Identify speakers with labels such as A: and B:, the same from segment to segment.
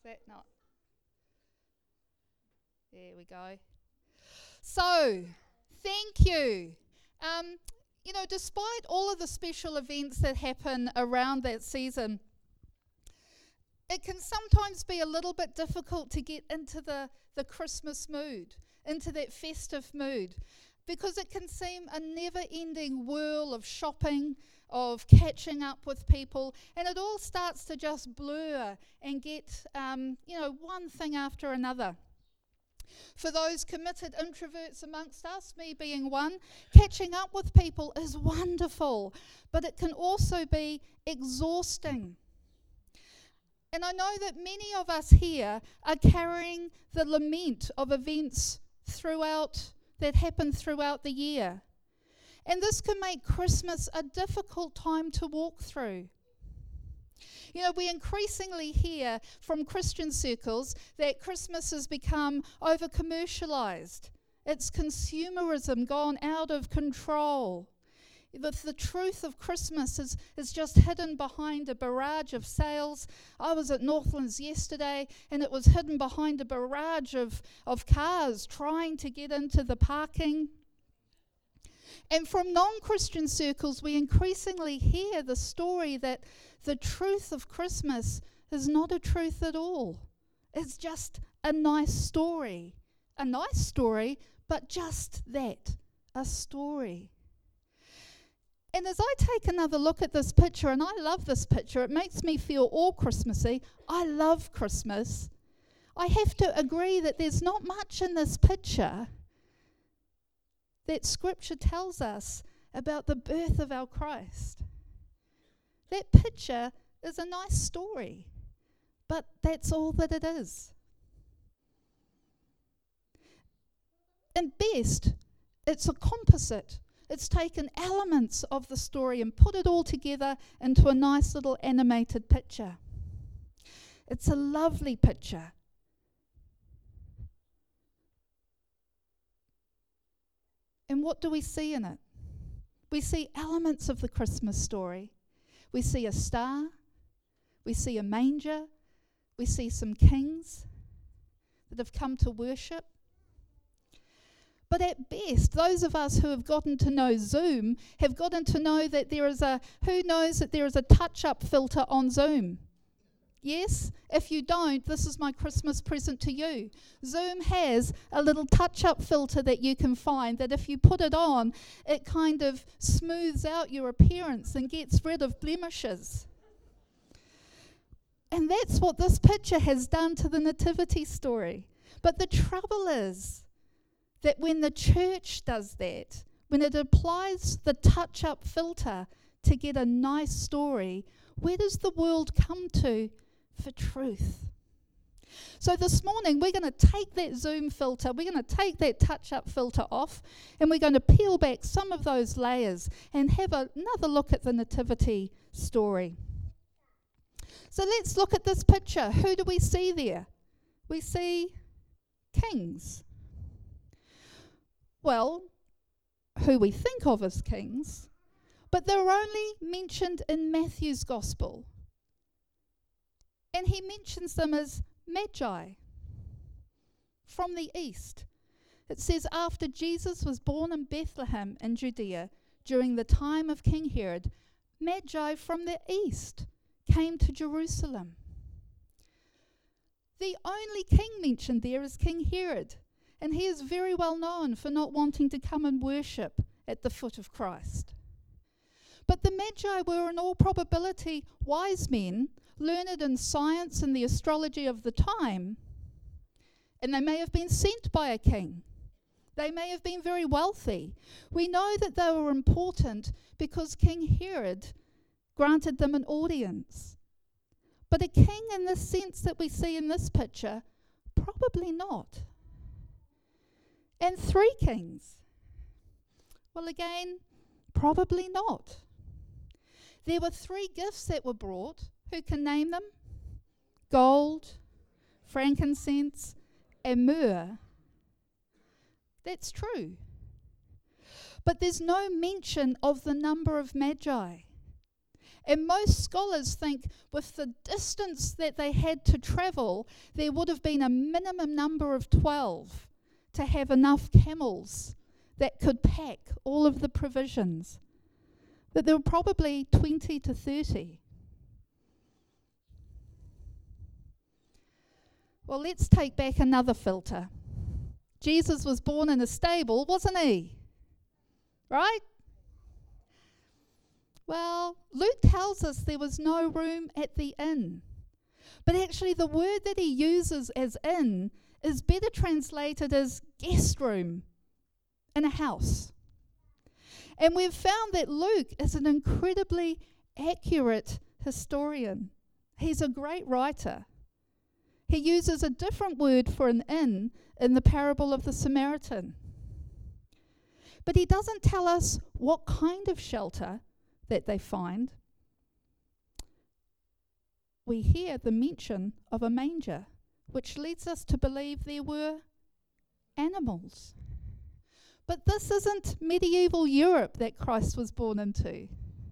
A: that not? There we go. So, thank you. Despite all of the special events that happen around that season, it can sometimes be a little bit difficult to get into the Christmas mood, into that festive mood, because it can seem a never-ending whirl of shopping, of catching up with people, and it all starts to just blur and get, one thing after another. For those committed introverts amongst us, me being one, catching up with people is wonderful, but it can also be exhausting. And I know that many of us here are carrying the lament of events that happen throughout the year. And this can make Christmas a difficult time to walk through. We increasingly hear from Christian circles that Christmas has become over-commercialized. It's consumerism gone out of control. The truth of Christmas is just hidden behind a barrage of sales. I was at Northlands yesterday, and it was hidden behind a barrage of cars trying to get into the parking. And from non-Christian circles, we increasingly hear the story that the truth of Christmas is not a truth at all. It's just a nice story. A nice story, but just that, a story. And as I take another look at this picture, and I love this picture, it makes me feel all Christmassy. I love Christmas. I have to agree that there's not much in this picture that Scripture tells us about the birth of our Christ. That picture is a nice story, but that's all that it is. And best, it's a composite. It's taken elements of the story and put it all together into a nice little animated picture. It's a lovely picture. And what do we see in it? We see elements of the Christmas story. We see a star. We see a manger. We see some kings that have come to worship. But at best, those of us who have gotten to know Zoom have gotten to know that who knows that there is a touch-up filter on Zoom? Yes? If you don't, this is my Christmas present to you. Zoom has a little touch-up filter that you can find that if you put it on, it kind of smooths out your appearance and gets rid of blemishes. And that's what this picture has done to the nativity story. But the trouble is that when the church does that, when it applies the touch-up filter to get a nice story, where does the world come to for truth? So this morning we're going to take that Zoom filter, we're going to take that touch-up filter off, and we're going to peel back some of those layers and have another look at the nativity story. So let's look at this picture. Who do we see there? We see kings. Well, who we think of as kings, but they're only mentioned in Matthew's Gospel. And he mentions them as magi from the east. It says, after Jesus was born in Bethlehem in Judea during the time of King Herod, magi from the east came to Jerusalem. The only king mentioned there is King Herod, and he is very well known for not wanting to come and worship at the foot of Christ. But the Magi were in all probability wise men, learned in science and the astrology of the time, and they may have been sent by a king. They may have been very wealthy. We know that they were important because King Herod granted them an audience. But a king in the sense that we see in this picture, probably not. And 3 kings. Well, again, probably not. There were 3 gifts that were brought. Who can name them? Gold, frankincense, and myrrh. That's true. But there's no mention of the number of magi. And most scholars think with the distance that they had to travel, there would have been a minimum number of 12 to have enough camels that could pack all of the provisions. But there were probably 20 to 30. Well, let's take back another filter. Jesus was born in a stable, wasn't he? Right? Well, Luke tells us there was no room at the inn. But actually the word that he uses as inn is better translated as guest room in a house. And we've found that Luke is an incredibly accurate historian. He's a great writer. He uses a different word for an inn in the parable of the Samaritan. But he doesn't tell us what kind of shelter that they find. We hear the mention of a manger, which leads us to believe there were animals. But this isn't medieval Europe that Christ was born into.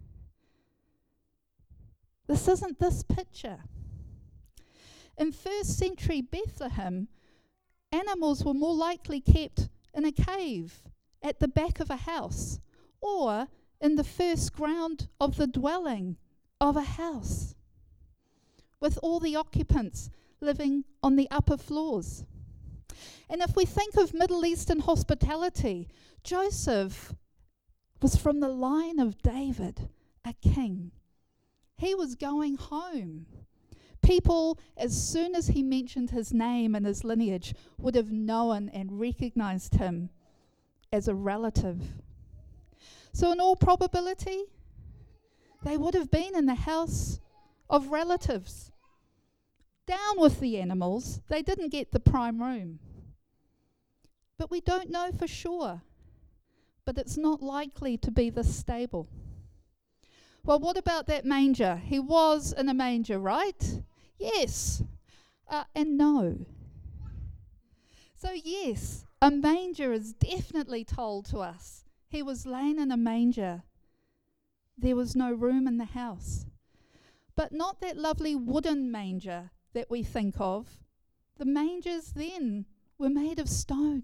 A: This isn't this picture. In first century Bethlehem, animals were more likely kept in a cave at the back of a house or in the first ground of the dwelling of a house, with all the occupants living on the upper floors. And if we think of Middle Eastern hospitality, Joseph was from the line of David, a king. He was going home. People, as soon as he mentioned his name and his lineage, would have known and recognized him as a relative. So in all probability, they would have been in the house of relatives. Down with the animals, they didn't get the prime room. But we don't know for sure. But it's not likely to be this stable. Well, what about that manger? He was in a manger, right? Yes. And no. So yes, a manger is definitely told to us. He was laying in a manger. There was no room in the house. But not that lovely wooden manger that we think of. The mangers then were made of stone.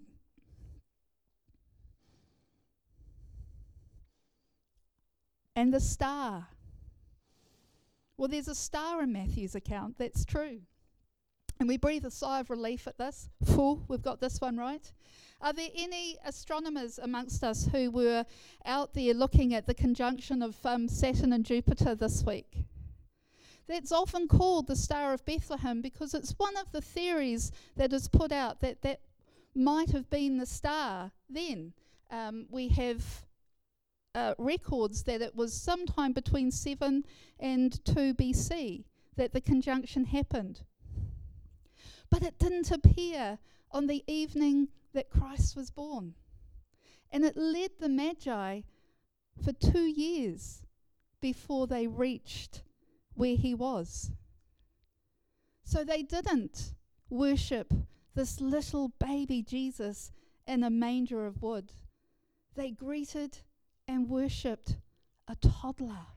A: And the star. Well, there's a star in Matthew's account, that's true. And we breathe a sigh of relief at this. We've got this one right. Are there any astronomers amongst us who were out there looking at the conjunction of Saturn and Jupiter this week? That's often called the Star of Bethlehem because it's one of the theories that is put out that might have been the star then. We have records that it was sometime between 7 and 2 BC that the conjunction happened. But it didn't appear on the evening that Christ was born. And it led the Magi for 2 years before they reached where he was. So they didn't worship this little baby Jesus in a manger of wood. They greeted and worshipped a toddler.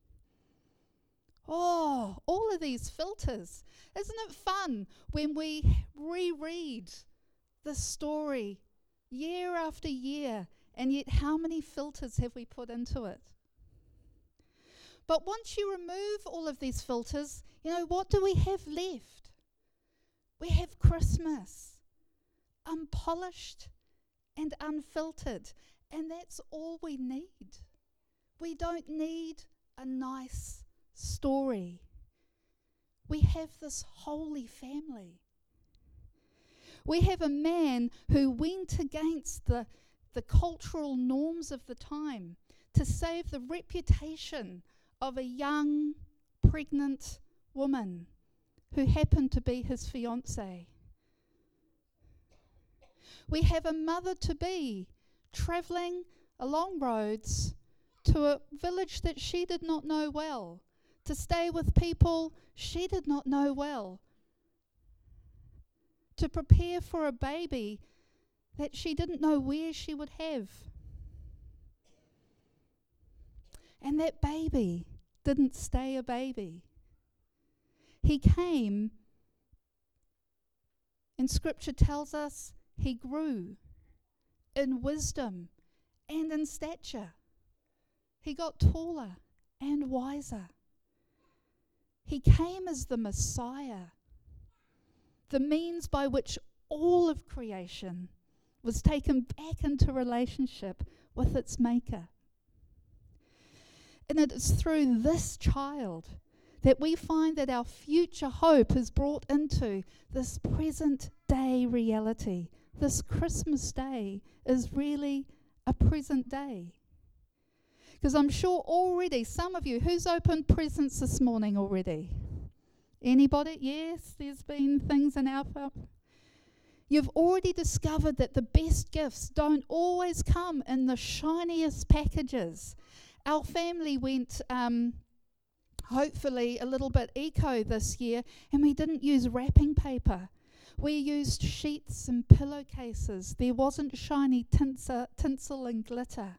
A: Oh, all of these filters. Isn't it fun when we reread the story year after year, and yet how many filters have we put into it? But once you remove all of these filters, what do we have left? We have Christmas, unpolished and unfiltered, and that's all we need. We don't need a nice story. We have this holy family. We have a man who went against the cultural norms of the time to save the reputation of a young, pregnant woman who happened to be his fiancée. We have a mother-to-be travelling along roads to a village that she did not know well, to stay with people she did not know well, to prepare for a baby that she didn't know where she would have. And that baby didn't stay a baby. He came, and Scripture tells us he grew in wisdom and in stature. He got taller and wiser. He came as the Messiah, the means by which all of creation was taken back into relationship with its Maker. And it is through this child that we find that our future hope is brought into this present day reality. This Christmas day is really a present day. Because I'm sure already, some of you, who's opened presents this morning already? Anybody? Yes, there's been things in our... You've already discovered that the best gifts don't always come in the shiniest packages. Our family went, hopefully, a little bit eco this year, and we didn't use wrapping paper. We used sheets and pillowcases. There wasn't shiny tinsel and glitter.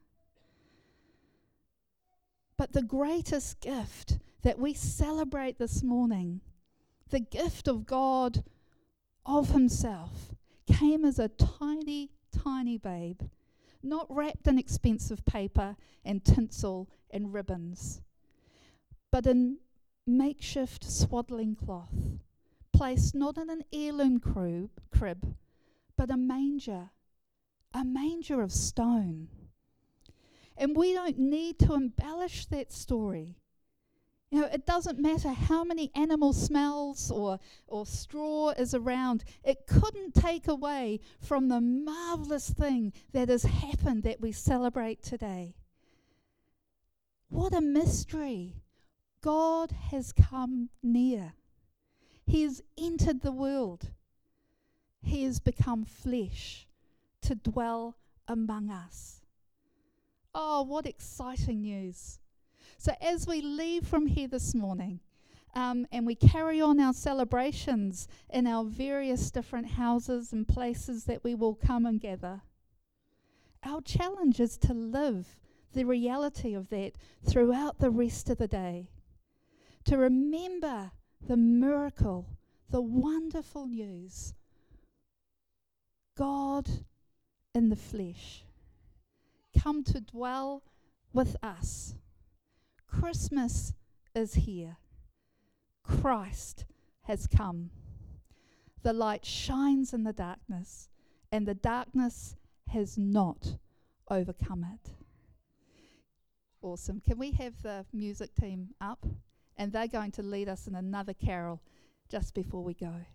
A: But the greatest gift that we celebrate this morning, the gift of God of himself, came as a tiny, tiny babe, not wrapped in expensive paper and tinsel and ribbons, but in makeshift swaddling cloth, placed not in an heirloom crib, but a manger of stone. And we don't need to embellish that story. You know, it doesn't matter how many animal smells or straw is around. It couldn't take away from the marvelous thing that has happened that we celebrate today. What a mystery. God has come near. He has entered the world. He has become flesh to dwell among us. Oh, what exciting news. So as we leave from here this morning, and we carry on our celebrations in our various different houses and places that we will come and gather, our challenge is to live the reality of that throughout the rest of the day. To remember the miracle, the wonderful news. God in the flesh, come to dwell with us. Christmas is here. Christ has come. The light shines in the darkness, and the darkness has not overcome it. Awesome. Can we have the music team up? And they're going to lead us in another carol just before we go.